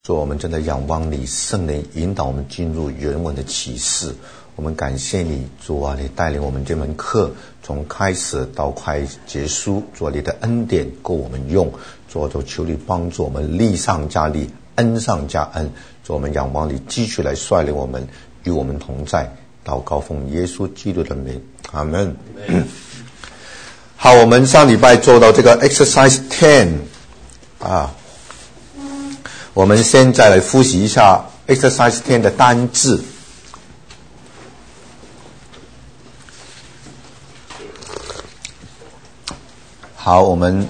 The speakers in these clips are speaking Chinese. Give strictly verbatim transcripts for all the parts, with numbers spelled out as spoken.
主，我们真的仰望你，圣灵引导我们进入原文的启示。我们感谢你，主啊，你带领我们这门课从开始到快结束，主啊，你的恩典够我们用。主啊，求你帮助我们力上加力，恩上加恩。主，我们仰望你继续来率领我们，与我们同在。祷告奉耶稣基督的名，阿们。好，我们上礼拜做到这个 exercise ten 啊。我们现在来复习一下 exercise ten 的单字。好，我们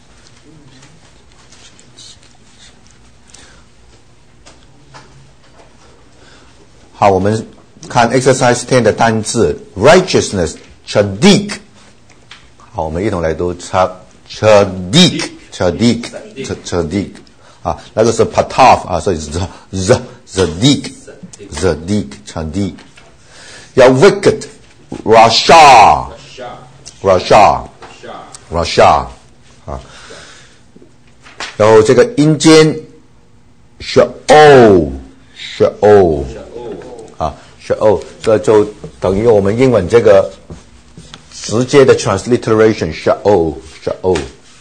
好，我们看 exercise ten 的单字 righteousness chadik。好，我们一同来读 chadik chadik chadik。啊，那个是 pataf 啊，所以是 z z zadik zadik chadik。要 wicked rasha rasha rasha 啊，然后这个阴间 shao shao 啊 shao， 这就等于我们英文这个直接的 transliteration shao shao。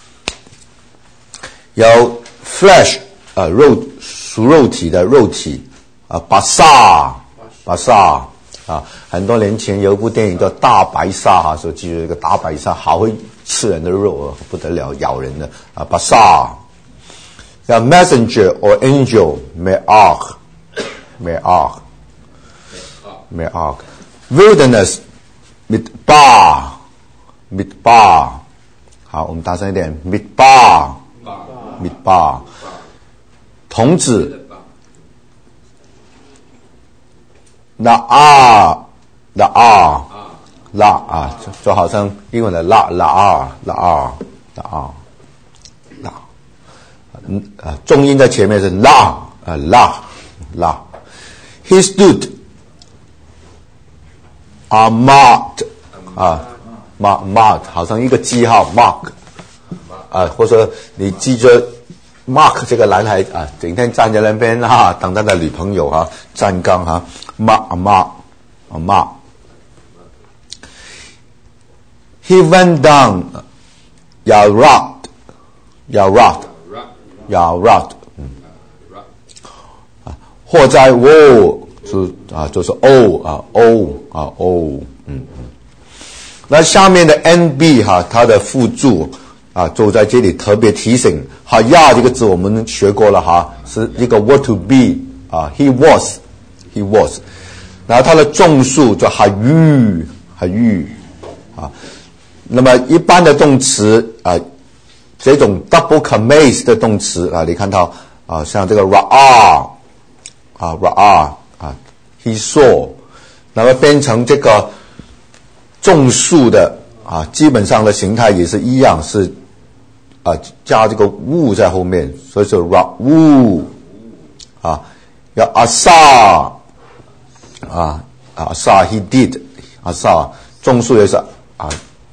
要 flesh 啊，肉属肉体的肉体啊，巴萨巴萨啊，很多年前有一部电影叫《大白鲨》哈，所以记住这个大白鲨好会吃人的肉啊，不得了，咬人的啊，巴萨。要 messenger or angel me'ach me'ach me'ach wilderness midbar midbar， 好，我们大声一点 midbar midbar。童子 la'ar la'ar la 啊，就好像英文的 la la'ar la'ar la'ar la， 嗯啊，重音在前面是 la 啊 la la。 He stood are marked 啊 mark mark 好像一个记号 mark 啊，或者你记着Mark 这个男孩啊，整天站在那边啊，等他的女朋友啊，站岗哈 ，Mark Mark Mark。He went down Yarat Yarat Yarat， 嗯，啊，或在 Woe 是啊，就是 O 啊 O 啊 O， 嗯嗯。那下面的 N B 哈，它的附注啊，就在这里特别提醒。哈呀这个字我们学过了哈，是一个 were to be 啊 ，he was he was， 然后它的众数叫哈玉哈玉啊。那么一般的动词啊，这种 double case 的动词啊，你看到啊，像这个 ra'a 啊 ra'a 啊 he saw， 那么变成这个众数的啊，基本上的形态也是一样，是啊，加这个 wu 在后面，所以是 ra'u 啊，要 asa 啊 asa he did asa， 众数也是啊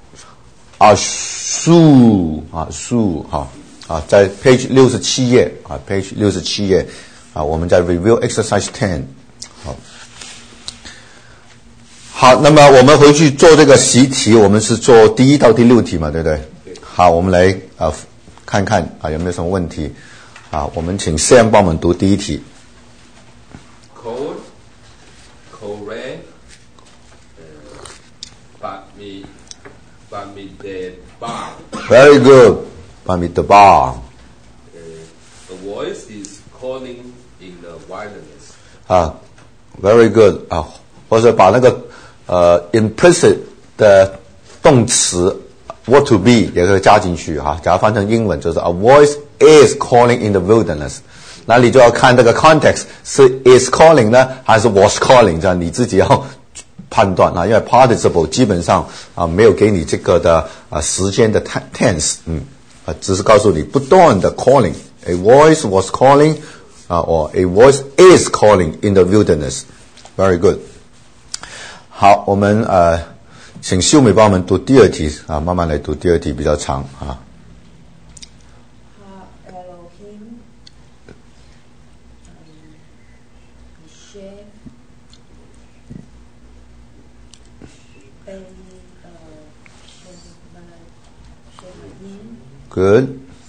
asu 啊 su 哈啊，在 page 六十七页啊 page 六十七页啊，我们在 review exercise ten。 好，好，那么我们回去做这个习题，我们是做第一到第六题嘛，对不对？好，我们来啊看看啊有没有什么问题啊？我们请 Sam 帮我们读第一题。 Cold, correct, but me, but me the bar. Very good, but me the bar. A voice is calling in the wilderness. 啊 ，very good 啊，或者把那个呃 implicit 的动词What to be 也可以加进去哈，假如翻成英文就是 A voice is calling in the wilderness， 那你就要看这个 context 是 is calling 呢还是 was calling， 这样你自己要判断啊，因为 participle 基本上啊没有给你这个的啊时间的 tense， 嗯啊只是告诉你不断的 calling， a voice was calling 啊 or a voice is calling in the wilderness， very good。 好，我们呃请秀美帮我们读第二题啊，慢慢来读第二题比较长啊。 shave 被呃 shave 嘛 shave 嘛烟 Good.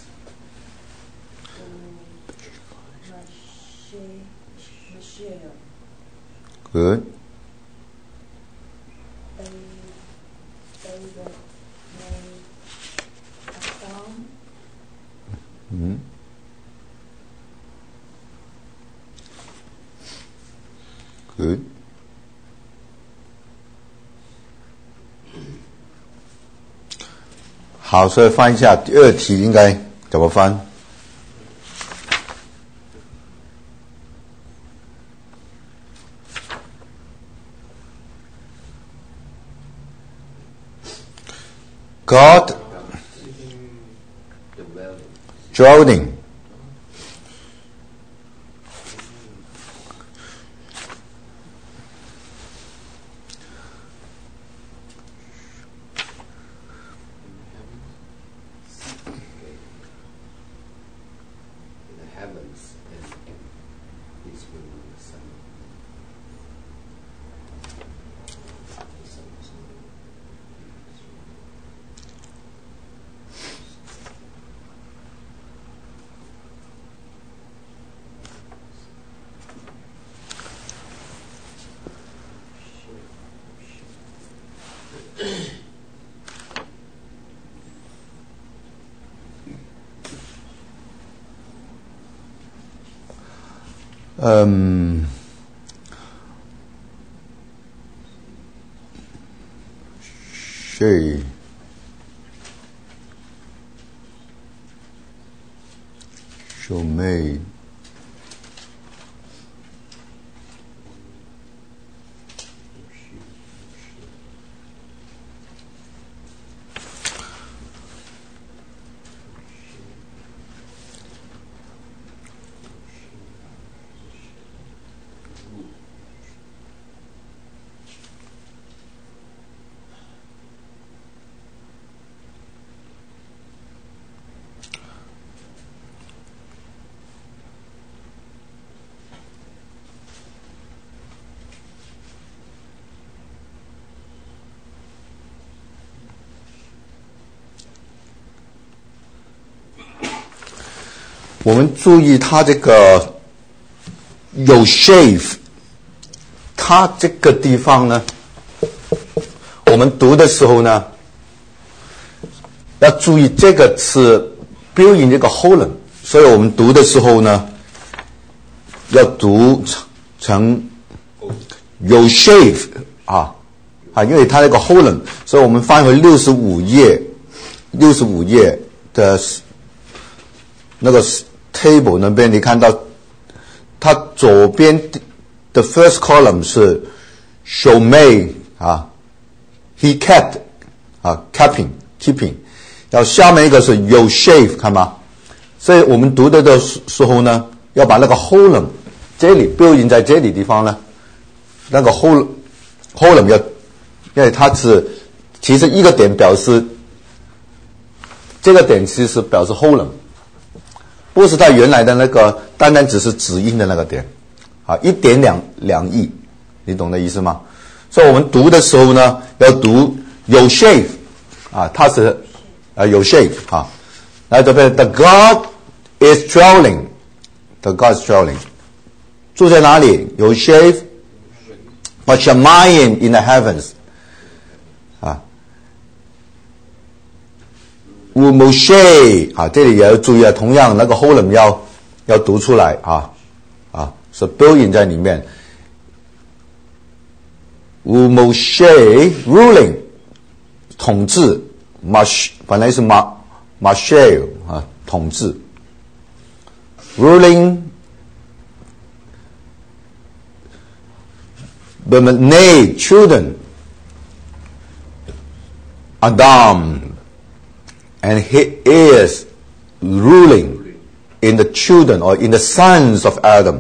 嘛 shave 嘛 shave Good. 被被的没 Adam Mm. Good. 好，所以翻一下第二题应该怎么翻？God The well. drowning. In the heavens and his will in the sun. Um, she shall made我们注意它这个有 shave， 它这个地方呢，我们读的时候呢，要注意这个是 built in 这个 holon， 所以我们读的时候呢，要读成有 shave 啊啊，因为它那个 holon， 所以我们翻回六十五页，六十五页的那个 table 那边，你看到它左边的 first column 是 shall made 啊 he kept 啊 keeping keeping， 然后下面一个是有 shave 看吗？所以我们读的的时候呢，要把那个 holon 这里 built in 在这里地方呢，那个 holon holon 要，因为它是其实一个点表示这个点其实表示 holon。不是它原来的那个单单只是指音的那个点，啊，一点两两亿，你懂的意思吗？所以我们读的时候呢，要读有 shave， 啊，它是啊有 shave 啊，来这边 the God is dwelling，the God is dwelling， 住在哪里？有 shave， but Shamayim in the heavens， 啊。乌摩谢啊，这里也要注意啊，同样那个 holon 要要读出来啊啊，是 built in 在里面。乌摩谢 ruling 统治 ，mash 本来是 ma mashel 啊统治 ruling B'nai children Adam。And he is ruling in the children or in the sons of Adam.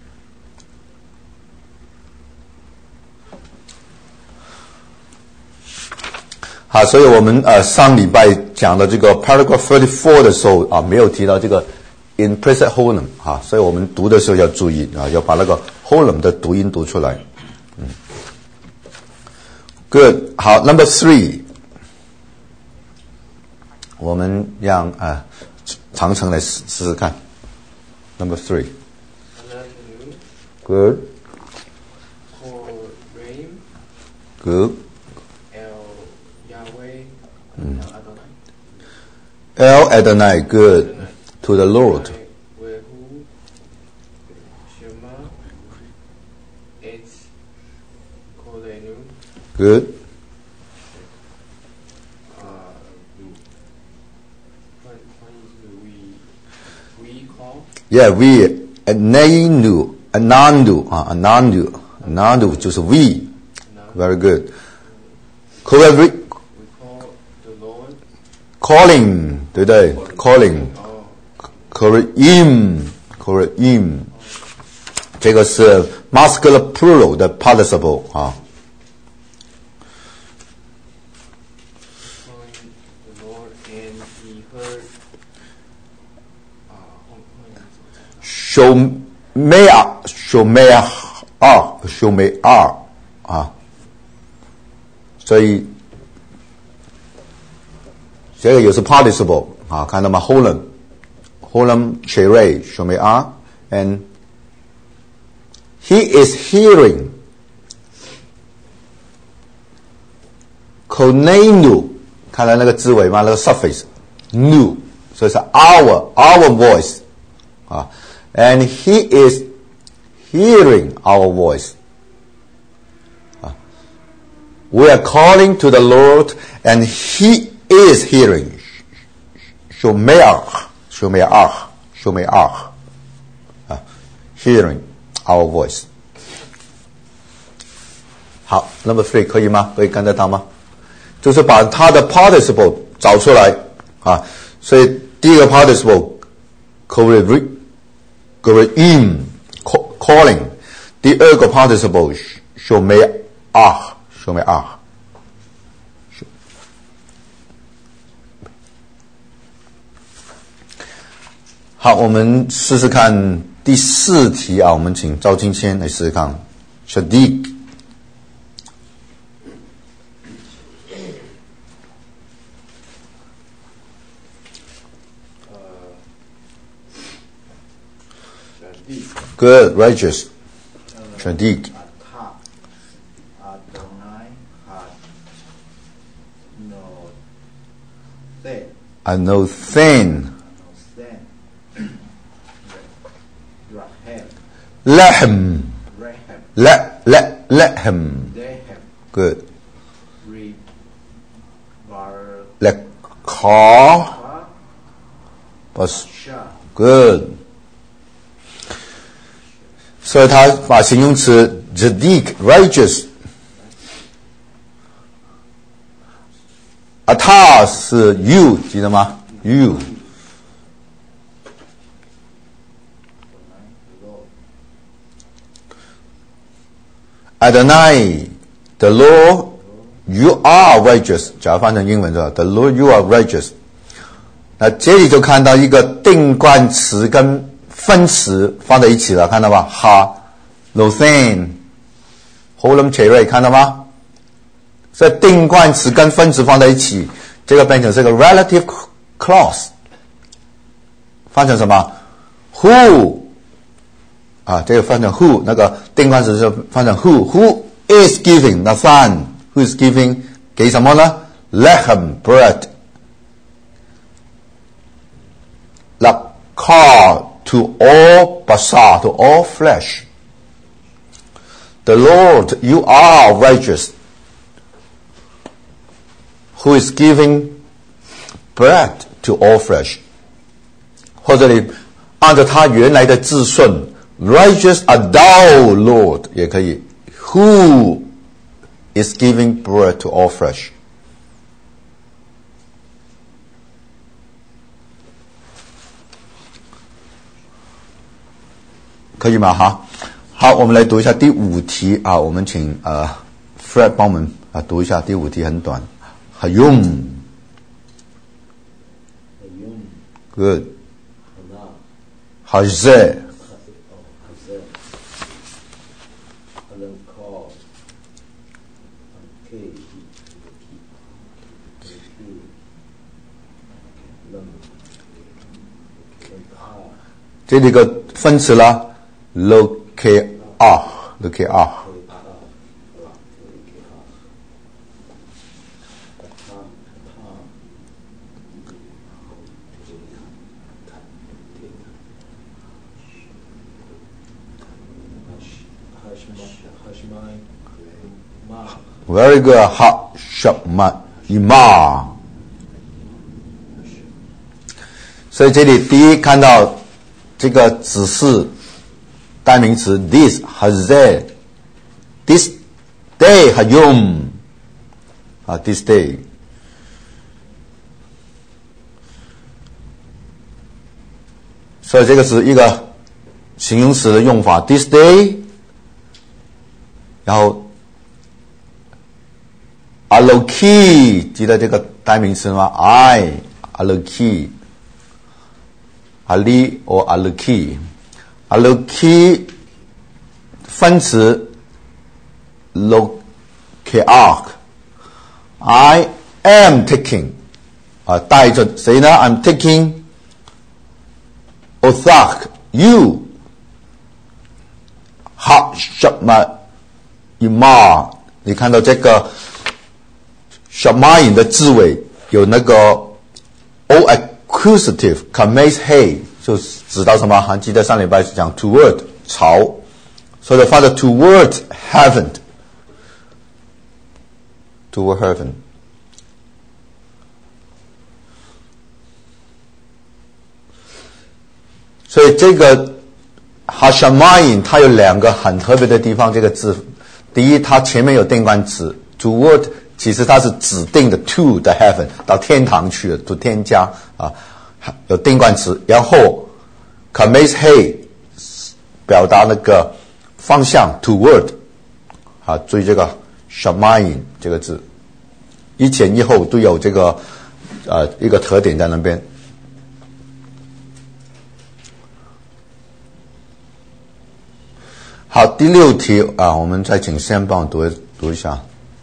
好，所以我们呃上礼拜讲的这个 paragraph thirty-four 的时候啊，没有提到这个 in present Holem 啊，所以我们读的时候要注意啊，要把那个 Holem 的读音读出来。嗯 ，Good， 好 ，Number three， 我们让啊长城来试试试看。Number three，Good， Good， 嗯 ，El Adonai Good to the Lord。Good. Uh, what, what is the we? We call? Yeah, we. Anandu. Anandu. Ah, Anandu. Anandu 就是 we. Very good. Correct. We call the Lord. Calling. 对不对 ？Calling. Koreim. Koreim. 这个是 masculine plural 的 participle 啊。Shomea, Shomea, R, Shomea, 啊，所以这个也是 participle 啊，看到吗 ？Holem, Holem, Cherei, Shomea, and he is hearing. Konenu, 看到那个字尾吗？那个 suffix nu， 所以是 our, our voice 啊。And he is hearing our voice. Uh, we are calling to the Lord, and he is hearing. Shomeach, Shomeach, Shomeach. Uh, hearing our voice. 好 ，Number three 可以吗？可以跟得到吗？就是把它的 participle 找出来啊。所以第一个 participle Koreim calling， 第二个 participle Shomeach Shomeach。好，我们试试看第四题啊，我们请赵金谦来试试看 Shadiq。Good, righteous. Shadiq. Anothen. Lehem. Le, le, lehem. Good. Lekha. Good. 所以他把形容词 Zadik righteous Atah 是 you 记得吗 you Adonai the Lord you are righteous 假如翻成英文是吧 the Lord you are righteous 那这里就看到一个定冠词跟分词放在一起了，看到吧？哈 ，Lothan, Holem Cherei 看到吗？所以定冠词跟分词放在一起，这个变成是个 relative clause， 翻成什么 ？Who 啊，这个翻成 who， 那个定冠词是翻成 who，Who is giving Nathan who is giving 给什么呢 ？Lechem bread。Lakar。To all basar, to all flesh. The Lord, you are righteous, who is giving bread to all flesh. 或者你按照他原来的字顺 ，righteous are thou, Lord 也可以 ，who is giving bread to all flesh. 可以吗？哈，好，我们来读一下第五题啊。我们请呃 Fred 帮我们啊读一下第五题，很短。Hayum。Good。 Hazer.这里个分词了 ，look ah look ah。Very good. Ha shama ima。所以这里第一看到这个指示代名词 this hazer this day hayum 啊 this day。所以这个是一个形容词的用法 this day， 然后 aloki 记得这个代名词吗 I aloki Ali or aloki aloki 分词 lokiak I am taking 啊带着谁呢 I'm taking Othak you Ha shama ima 你看到这个 shamain 的字尾有那个 o accusative kames hey 就指到什么还记得上礼拜讲 toward 朝所以发的 toward heaven toward heaven。所以这个 Hashamayin 它有两个很特别的地方，这个字，第一，它前面有定冠词 toward， 其实它是指定的 to the heaven， 到天堂去了 ，to 天家啊，有定冠词，然后 kames hey 表达那个方向 toward， 啊，注意这个 Shamayin 这个字，一前一后都有这个呃一个特点在那边。好，第六题啊，我们再请先帮我读读一下。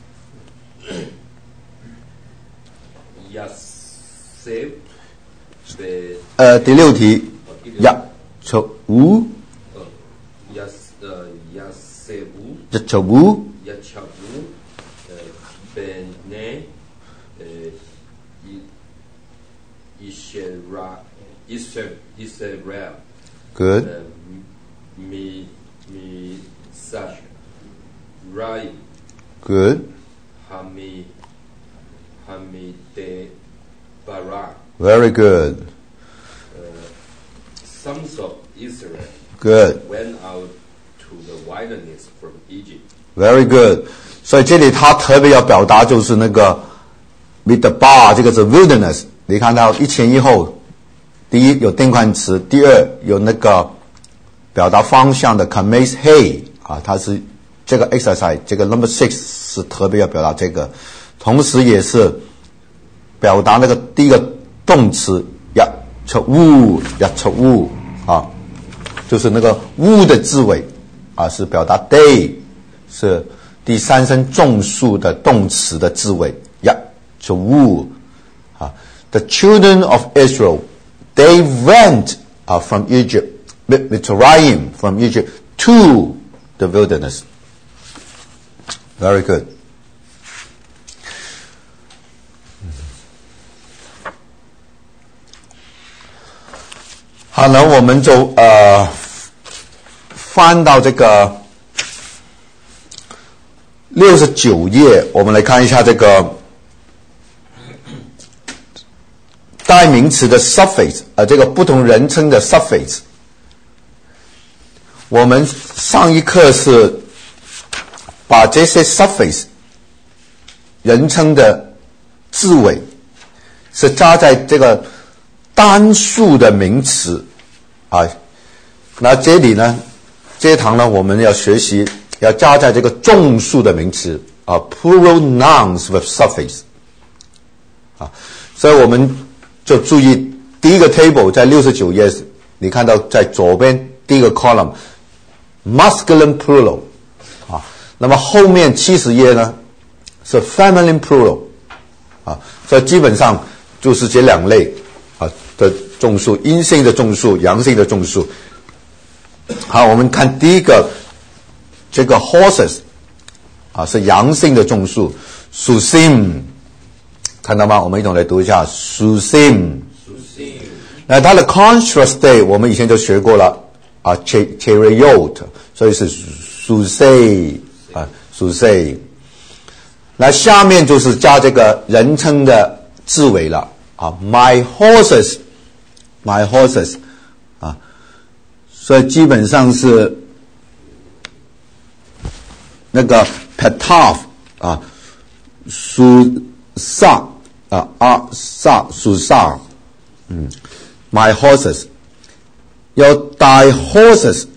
呃，第六题，呀，求无， 呀呃呀塞无， 呀求无， 呀求无，呃本呢，呃一一些拉，一些一些拉 ，good， 呃米。Mi Sash Rai good, Hami Hami de Barak very good, uh, sons of Israel good, went out to the wilderness from Egypt. very good。所以这里他特别要表达就是那个 midbar 这个是 wilderness， 你看到一前一后，第一有定冠词，第二有那个表达方向的 kames hey 啊，它是这个 exercise 这个 number six 是特别要表达这个，同时也是表达那个第一个动词呀出物呀出物啊，就是那个物的字尾啊，是表达 day 是第三声众数的动词的字尾呀出物啊。The children of Israel they went uh, from Egypt.Mitzrayim from Egypt to the wilderness. Very good. 好，那我们就呃翻到这个六十九页，我们来看一下这个代名词的 suffix， 呃，这个不同人称的 suffix。我们上一课是把这些 suffix 人称的字尾是加在这个单数的名词啊，那这里呢，这一堂呢我们要学习要加在这个众数的名词啊 plural nouns with suffix 啊，所以我们就注意第一个 table 在六十九页，你你看到在左边第一个 column masculine plural 啊，那么后面七十页呢是 feminine plural 啊，所以基本上就是这两类啊的众数，阴性的众数，阳性的众数。好，我们看第一个，这个 horses 啊是阳性的众数 ，susim 看到吗？我们一同来读一下 susim。那它的 contrast day 我们以前就学过了啊 chariot 所以是 susay 啊 susay。那下面就是加这个人称的字尾了啊 my horses my horses 啊，所以基本上是那个 petaf 啊 susa 啊啊 sa susa 嗯 my horses 要带 horses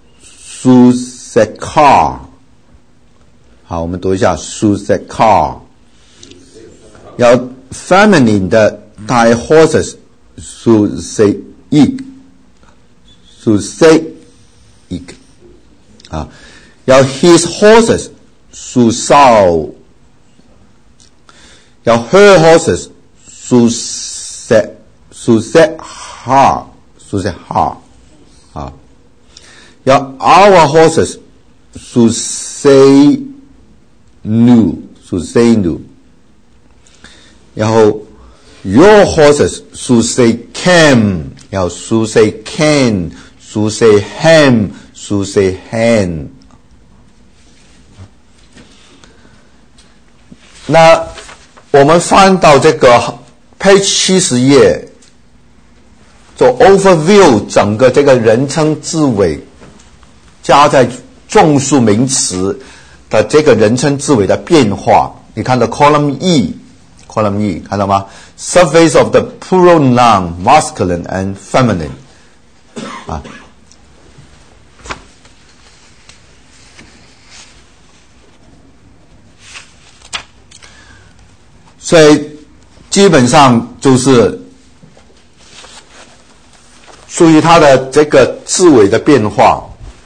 susakar 好，我们读一下 susakar 要 feminine 的带 horses susayik susayik 啊，要 his horses susau 要 her horses susah susahar susahar 啊，要 our horses susay nu susaynu 然后 your horses susay cam 要 susay can susay ham susay hen 那我们翻到这个 page 七十页做 overview 整个这个人称字尾加在众数名词的这个人称字尾的变化，你看到 column E column E 看到吗？ Surface of the plural noun masculine and feminine 啊，所以基本上就是属于它的这个字尾的变化。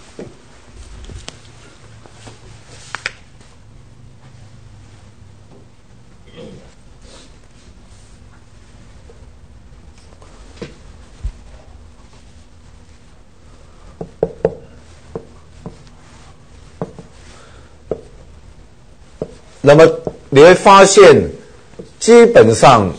那么你会发现基本上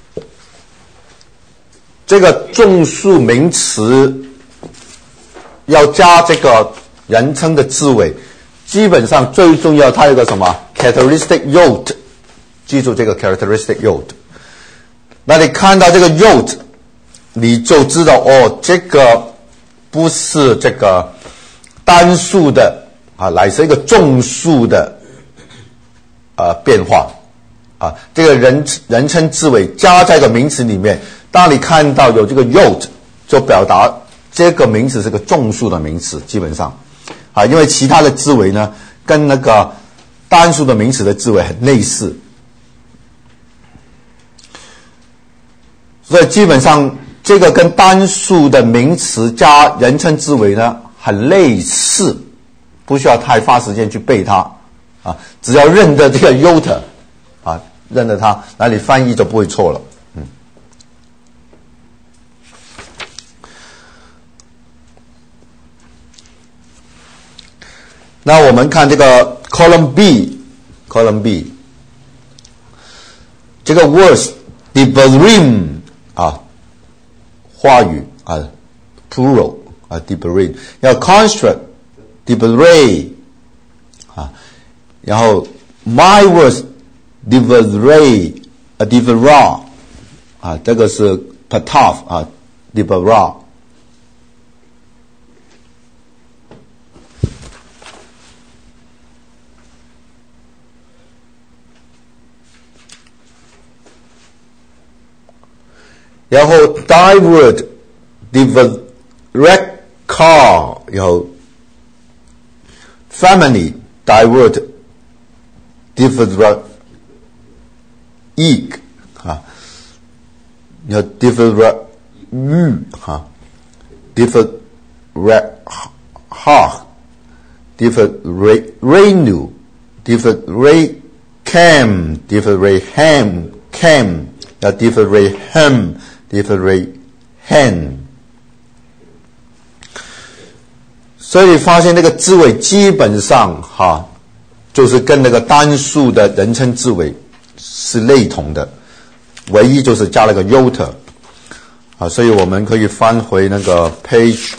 这个众数名词要加这个人称的字尾，基本上最重要它有个什么 characteristic yod， 记住这个 characteristic yod。 那你看到这个 yod 你就知道哦，这个不是这个单数的啊，乃是一个众数的呃变化啊，这个人人称字尾加在一个名词里面，当你看到有这个 yod 就表达这个名词是个众数的名词，基本上啊，因为其他的字尾呢跟那个单数的名词的字尾很类似，所以基本上这个跟单数的名词加人称字尾呢很类似，不需要太花时间去背它啊，只要认得这个 yod 啊，认得它，那你翻译就不会错了。嗯，那我们看这个 column B column B 这个 words dibrim 啊，话语啊 plural 啊 dibrim 要 construct dibray 啊，然后 my words divaray 啊 divara 啊，这个是 pataf 啊 divara。然后 divert divert car 然后 family divert divert ig 啊，然后 divert u 哈 different heart, different renew, different ray cam, different ray ham cam, 要 different ray ham, different ray hand。所以你发现那个字尾基本上哈，就是跟那个单数的人称字尾是类同的，唯一就是加了个 iota 啊，所以我们可以翻回那个 page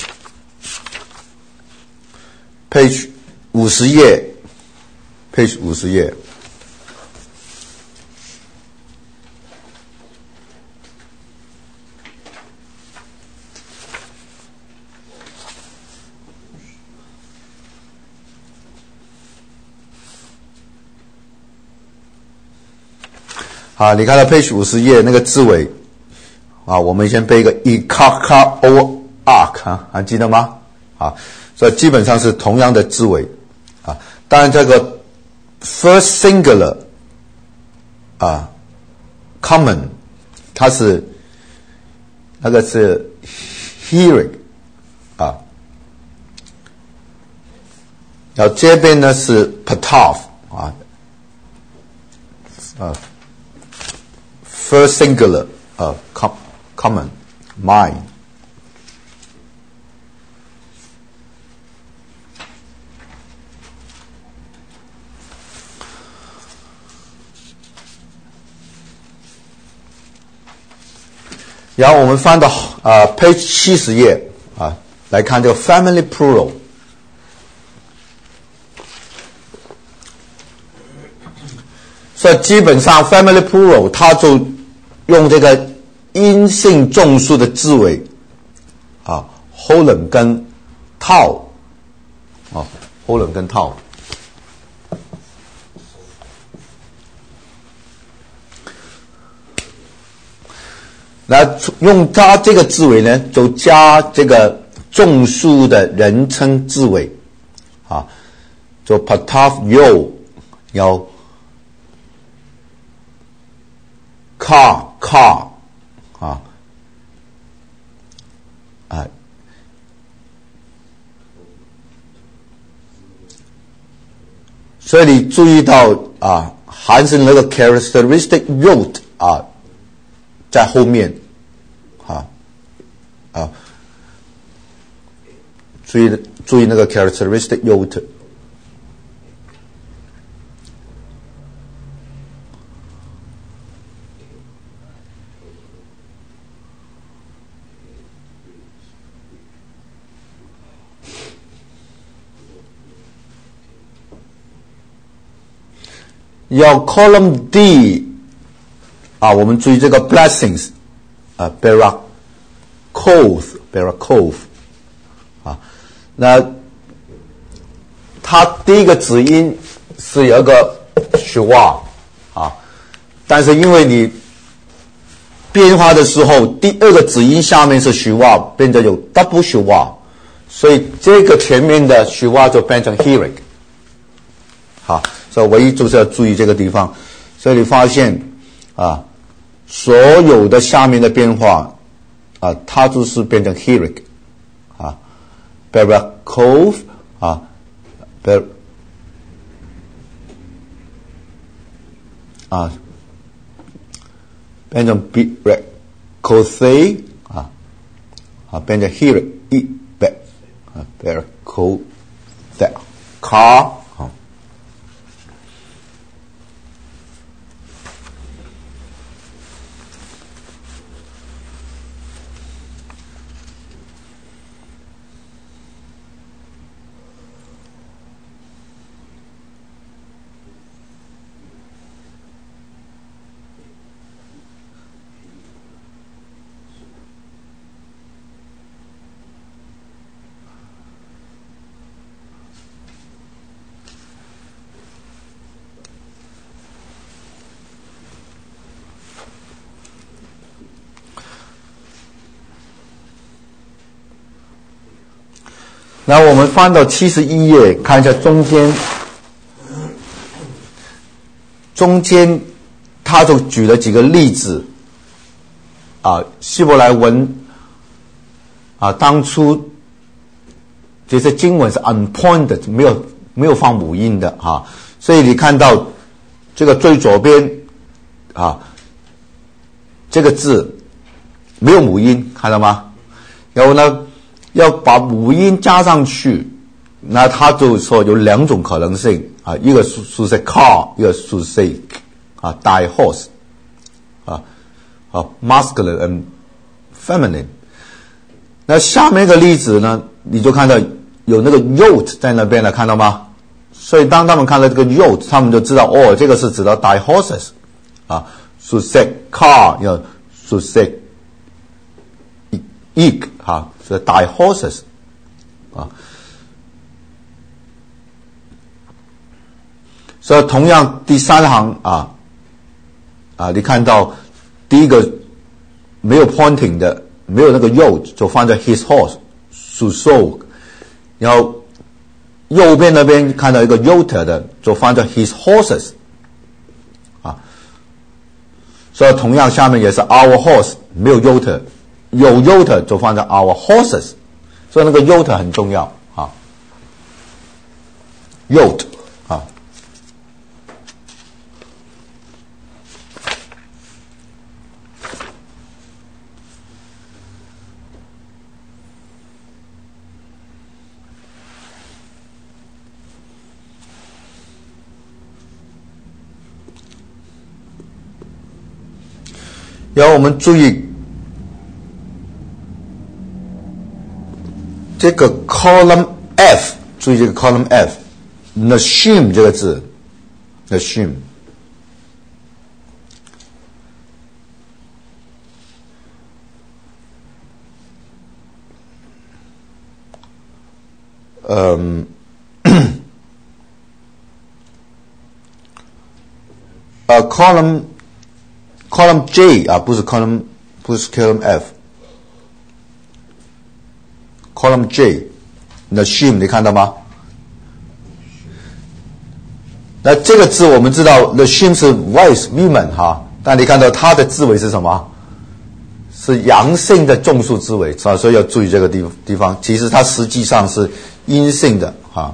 page 五十页 page 五十页。啊，你看到 page 五十页那个字尾啊，我们先背一个 i ka ka o ark 啊，还记得吗？啊，所以基本上是同样的字尾啊。当然这个 first singular 啊 common 它是那个是 hearing 啊，然后这边呢是 pataf 啊啊。First singular, uh, com, common, mine. 然后我们翻到啊、呃、page 七十页啊，来看这个 family plural。所以基本上 family plural 它就用这个阴性众数的字尾啊 ，holen 跟套啊 ，holen 跟套。那用它这个字尾呢，就加这个众数的人称字尾啊，就 pataf yo 要 car car 啊啊，所以你注意到啊，还是那个 characteristic root 啊，在后面啊啊，注意注意那个 characteristic root。要 column D 啊，我们注意这个 blessings 啊 barakov barakov 啊，那它第一个子音是有一个 shwa 啊，但是因为你变化的时候，第二个子音下面是 shwa 变成有 double shwa， 所以这个前面的 shwa 就变成 hearing 好。所以唯一就是要注意这个地方，所以你发现啊，所有的下面的变化啊，它就是变成 hearing 啊 barakov 啊 bar 啊变成 barakothe 啊啊变成 hearing 一 bar 啊 barakothe car那我们翻到七十一页，看一下中间，中间他就举了几个例子啊，希伯来文啊，当初这些经文是 unpointed， 没有没有放母音的啊，所以你看到这个最左边啊，这个字没有母音，看到吗？然后呢，要把母音加上去，那他就说有两种可能性啊，一个是是 car， 一个是 say 啊 die horse 啊啊 masculine and feminine。那下面一个例子呢，你就看到有那个 yoke 在那边了，看到吗？所以当他们看到这个 yoke， 他们就知道哦，这个是指到 die horses 啊 should say car 要 should say egg 啊，是 die horses 啊。所以同样第三行啊啊，你看到第一个没有 pointing 的，没有那个 yoke， 就放在 his horse should sow， 然后右边那边看到一个 yoke 的，就放在 his horses 啊。所以同样下面也是 our horse， 没有 yoke， 有 yoke 就放在 our horses， 所以那个 yoke 很重要啊 yoke 啊。然后我们注意这个 column F， 注意这个 column F，nashim 这个字 nashim， 嗯呃 column column J 啊，不是 column， 不是 column F，column J，nashim 你看到吗？那这个字我们知道 nashim 是 wife women 哈，但你看到它的字尾是什么？是阳性的众数字尾，所以要注意这个地地方。其实它实际上是阴性的哈。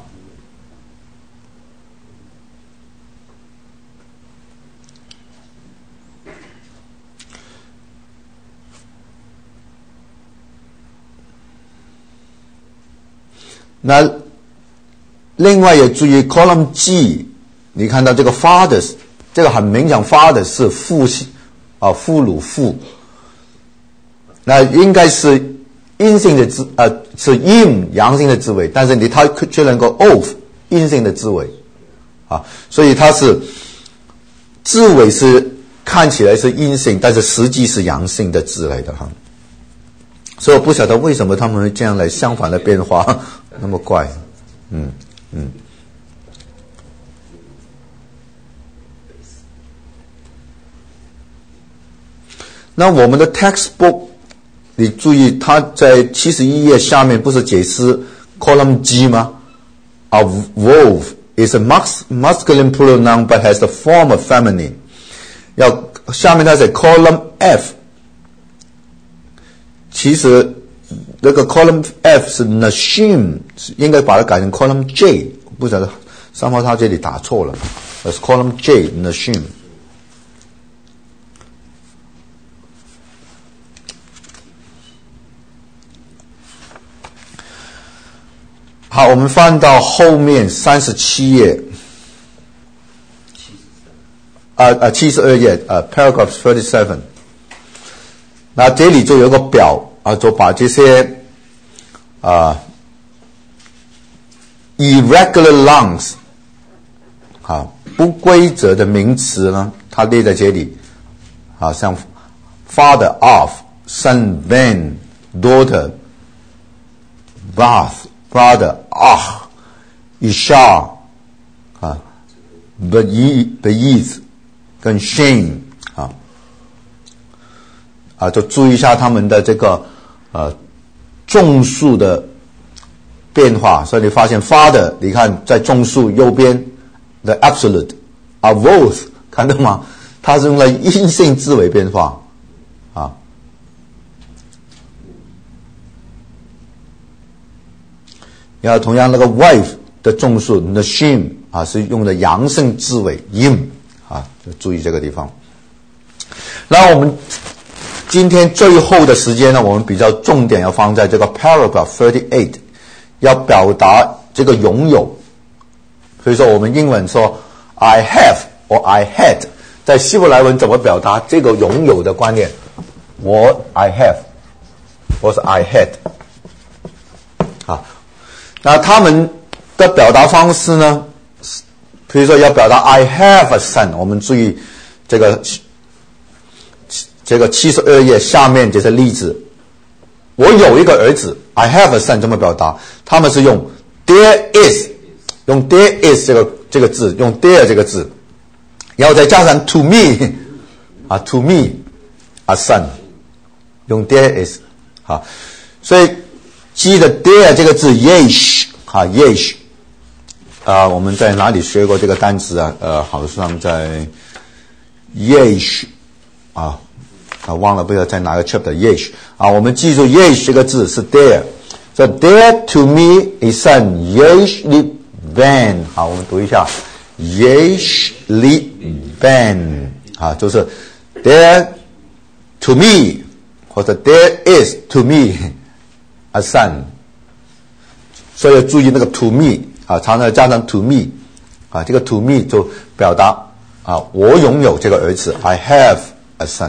那另外也注意 column G， 你看到这个 fathers， 这个很明显 fathers 是父啊父乳父，那应该是阴性的字呃是阴阳性的字尾，但是你它却能够 of 阴性的字尾啊，所以它是字尾是看起来是阴性，但是实际是阳性的字来的哈。所以我不晓得为什么他们会这样来相反的变化，那么怪，嗯嗯。那我们的 textbook， 你注意，它在七十一页下面不是解释 column G 吗？啊 ，wolf is a masculine plural noun but has the form of feminine。要下面它是 column F。其实那个 column F 是 nashim， 应该把它改成 column J， 不晓得上方他这里打错了，是 column J nashim。好，我们翻到后面三十七页，啊啊七十二页，呃 paragraph thirty-seven。那这里就有个表啊，就把这些啊 irregular nouns 啊不规则的名词呢，它列在这里，啊，像 father of son van daughter bath brother ah isha 啊 beith 跟 shame 啊。啊，就注意一下他们的这个呃众数的变化，所以你发现 father， 你看在众数右边的 absolute， 啊 both 看到吗？它是用了阴性字尾变化啊。 然后同样那个 wife 的众数 nashim 啊是用的阳性字尾 im 啊，就注意这个地方。那我们今天最后的时间呢，我们比较重点要放在这个 paragraph thirty-eight， 要表达这个拥有。所以说我们英文说 I have or I had， 在希伯来文怎么表达这个拥有的观念？我 I have， 或是 I had。啊，那他们的表达方式呢？比如说要表达 I have a son， 我们注意这个这个七十二页下面这些例子，我有一个儿子 I have a son 这么表达，他们是用 there is， 用 there is 这个这个字，用 there 这个字，然后再加上 to me 啊 to me a son， 用 there is 啊，所以记得 there 这个字 yesh 啊 yesh 啊，我们在哪里学过这个单词啊？呃，好像在 yesh 啊。啊，忘了不知道在哪个 chapter yesh 啊，我们记住 yesh 这个字是 there， so there to me is son yesh li ben， 好，我们读一下 yesh li ben 啊，就是 there to me 或者 there is to me a son， 所以要注意那个 to me 啊，常常加上 to me 啊，这个 to me 就表达啊，我拥有这个儿子 I have a son。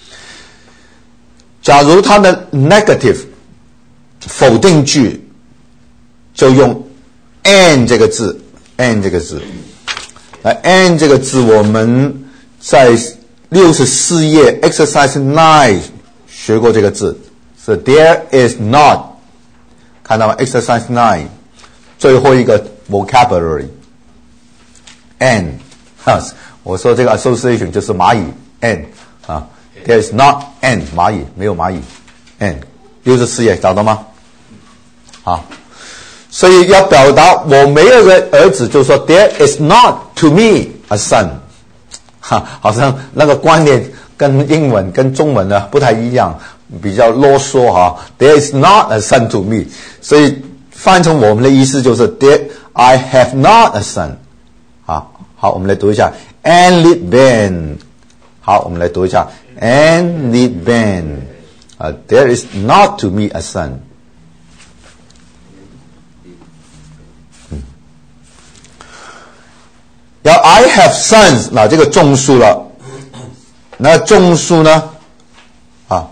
假如它的 negative 否定句，就用 and 这个字 and 这个字。那 and 这个字我们在六十四页 exercise nine 学过这个字，是 there is not， 看到吗 exercise nine 最后一个 vocabulary and 哈，我说这个 association 就是蚂蚁 and 啊，there is not and 蚂蚁没有蚂蚁 and 六十四页找到吗？好，所以要表达我没有个儿子，就说 there is not to me a son， 哈，好像那个观念跟英文跟中文呢不太一样，比较啰嗦哈。there is not a son to me， 所以翻成我们的意思就是 there I have not a son。好，好，我们来读一下 and lead ben。好，我们来读一下 and lead ben。Uh, there is not to me a son。嗯，然后 I have sons， 那这个众数了，那众数呢？啊，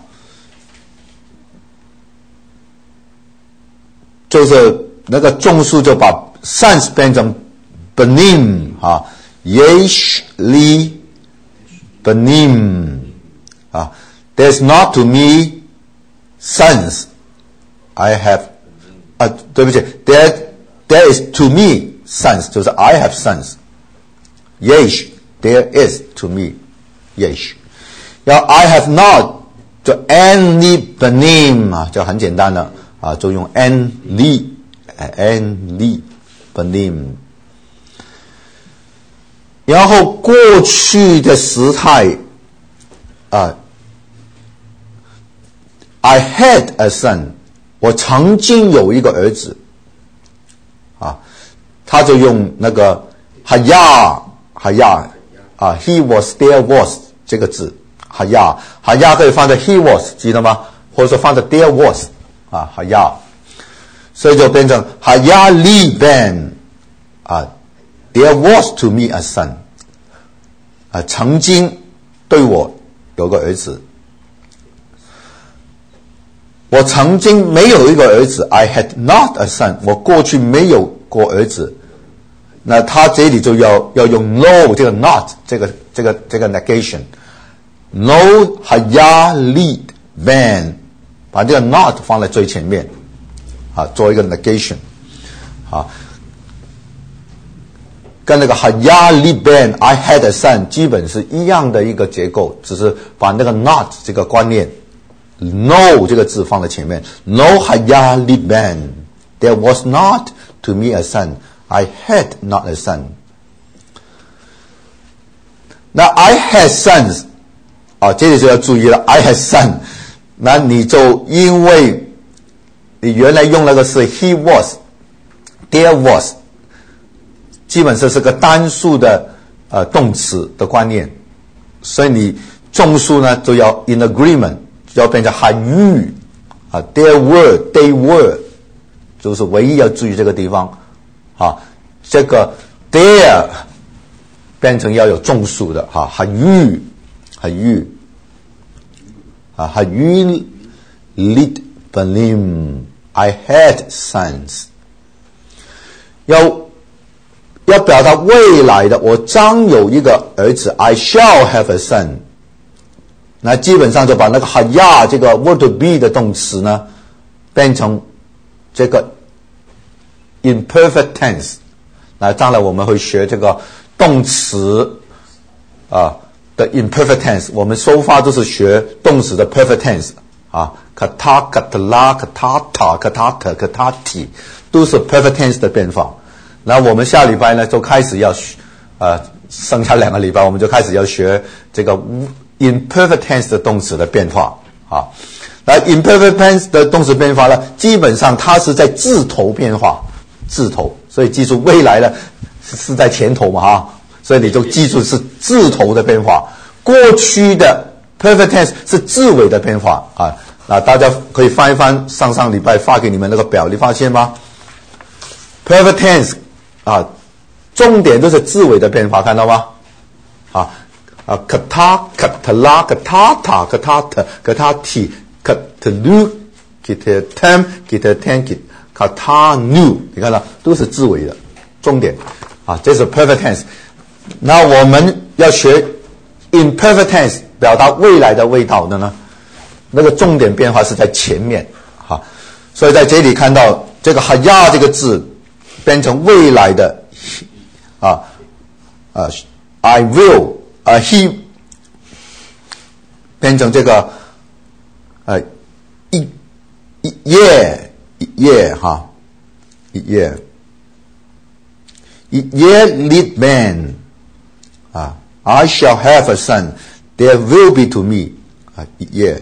就是那个众数就把 sons 变成 benim 啊 ，yesh li benim 啊 ，there's not to me sons I have 啊，对不起 ，there there is to me sons， 就是 I have sons。Yesh there is to me yesh， 然后 I have not 就 an li benim 啊，就很简单了啊，就用 an li an li benim。然后过去的时态啊 ，I had a son， 我曾经有一个儿子啊，他就用那个 haya haya 啊 ，he was there was 这个字 haya haya 可以放在 he was 记得吗？或者说放在 there was 啊 haya， 所以就变成 haya li ben 啊。There was to me a son， 啊，曾经对我有个儿子。我曾经没有一个儿子 ，I had not a son， 我过去没有过儿子。那他这里就要要用 no 这个 not 这个这个这个 negation，no haya li ben， 把这个 not 放在最前面，啊，做一个 negation， 啊。跟那个 haya li ben I had a son 基本是一样的一个结构，只是把那个 not 这个观念 no 这个字放在前面。No haya li ben there was not to me a son I had not a son。 那 I had sons 啊，这里就要注意了 I had son， 那你就因为你原来用那个是 he was there was 基本上是个单数的呃动词的观念，所以你众数呢就要 in agreement， 就要变成还与啊 there were they were， 就是唯一要注意这个地方啊，这个 there 变成要有众数的哈，还与还与啊还与 lit banim I had sons， 要要表达未来的，我将有一个儿子 I shall have a son， 那基本上就把那个 haya 这个 word to be 的动词呢变成这个 imperfect tense。那将来我们会学这个动词啊的 imperfect tense， 我们收发都是学动词的 perfect tense 啊 kata katala katata katata katati 都是 perfect tense 的变化。那我们下礼拜呢就开始要呃剩下两个礼拜我们就开始要学这个 imperfect tense 的动词的变化啊。那 imperfect tense 的动词变化呢，基本上它是在字头变化，字头，所以记住未来呢是在前头嘛哈，所以你就记住是字头的变化。过去的 perfect tense 是字尾的变化啊。那大家可以翻一翻上上礼拜发给你们那个表，你发现吗？ perfect tense 啊，重点都是字尾的变化，看到吗？啊啊 kata katala katata katata katati katalu kitatam kitatank katanu， 你看到都是字尾的重点啊，这是 perfect tense。那我们要学 imperfect tense 表达未来的味道的呢，那个重点变化是在前面哈，所以在这里看到这个 haya 这个字变成未来的啊啊 I will 啊 he 变成这个呃一一 yeah yeah 哈 yeah yeah lead man 啊 I shall have a son there will be to me 啊 yeah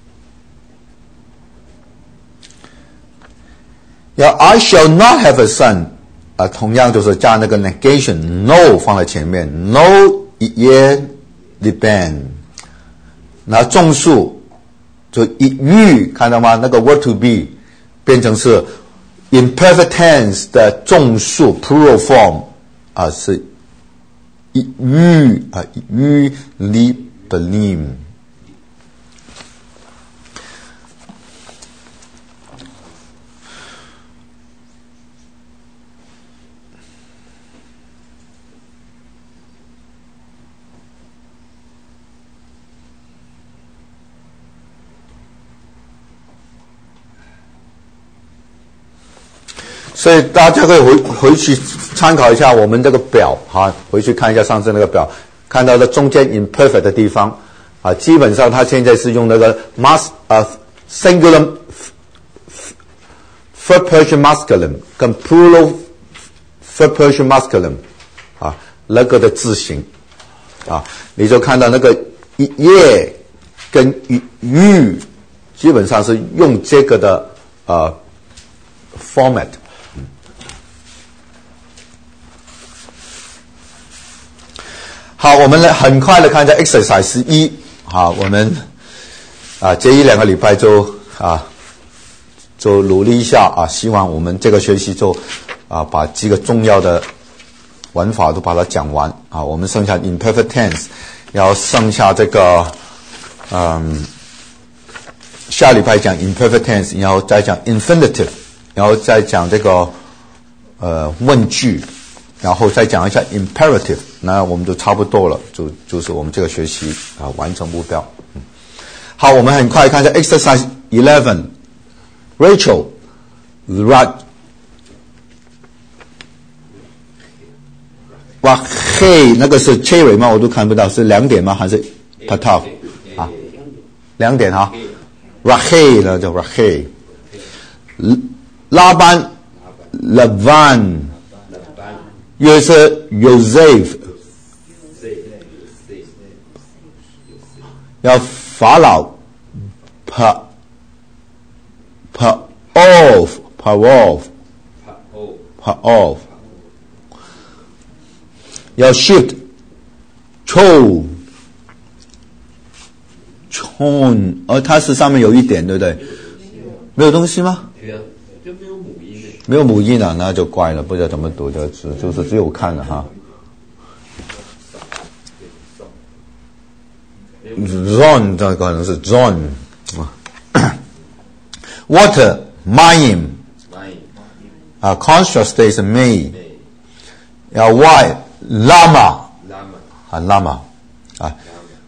要 I shall not have a son 啊，同样就是加那个 negation no 放在前面 no yeah lead man。那众数就一语看到吗？那个 word to be 变成是 imperfect tense 的众数 plural form 啊，是一语啊一语 li banim。所以大家可以回回去参考一下我们这个表哈，回去看一下上次那个表，看到的中间 imperfect 的地方啊，基本上它现在是用那个 mas 啊 singular third person masculine 跟 plural third person masculine 啊那个的字形啊，你就看到那个耶跟语基本上是用这个的呃 format。好，我们来很快的看一下 exercise 一。好，我们啊这一两个礼拜就啊就努力一下啊，希望我们这个学期就啊把几个重要的文法都把它讲完啊。我们剩下 imperfect tense， 然后剩下这个嗯下礼拜讲 imperfect tense， 然后再讲 infinitive， 然后再讲这个呃问句。然后再讲一下 imperative， 那我们就差不多了，就就是我们这个学期啊完成目标。嗯、好，我们很快看一下 exercise eleven。Rachel, right， 哇嘿，那个是 cherry 吗？我都看不到，是两点吗？还是 pataf 啊？两点哈。Rahel 呢叫 Rahel， 拉班 Lavan。约瑟 Joseph， 要法老 Pa Pa Of Pa Of off， 要 shift， 抽，冲，而它是上面有一点，对不对？没有东西吗？ 对啊，就没有母音的。 没有母音啊，那就怪了，不知道怎么读这个字，就是只有看了哈。zone 这可能是 zone。water mayim 啊 conscious state 是 may， 要 y lama 啊 lama 啊。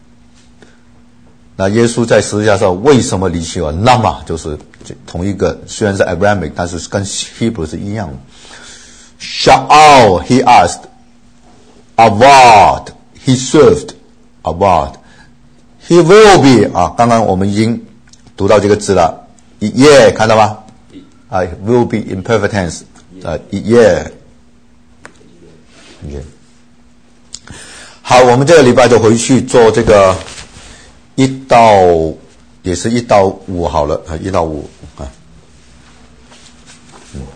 那耶稣在十字架上为什么离弃我 lama 就是同一个，虽然是 Abrahamic 但是跟 Hebrew 是一样的。Sha'al he asked, Avad he served, Avad he will be 啊，刚刚我们已经读到这个字了 yeah 看到吗？啊 will be in perfect tense 啊 yeah yeah。 好，我们这个礼拜就回去做这个一到也是一到五好了啊，一到五啊。嗯，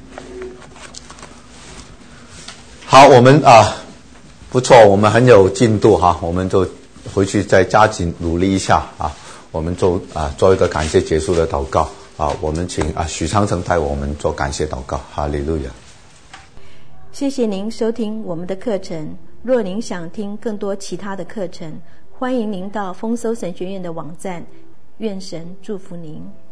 好，我们啊不错，我们很有进度哈，我们就回去再加紧努力一下啊。我们做啊做一个感谢结束的祷告啊，我们请啊许昌成带我们做感谢祷告，哈利路亚。 谢谢您收听我们的课程。若您想听更多其他的课程，欢迎您到丰收神学院的网站。愿神祝福您。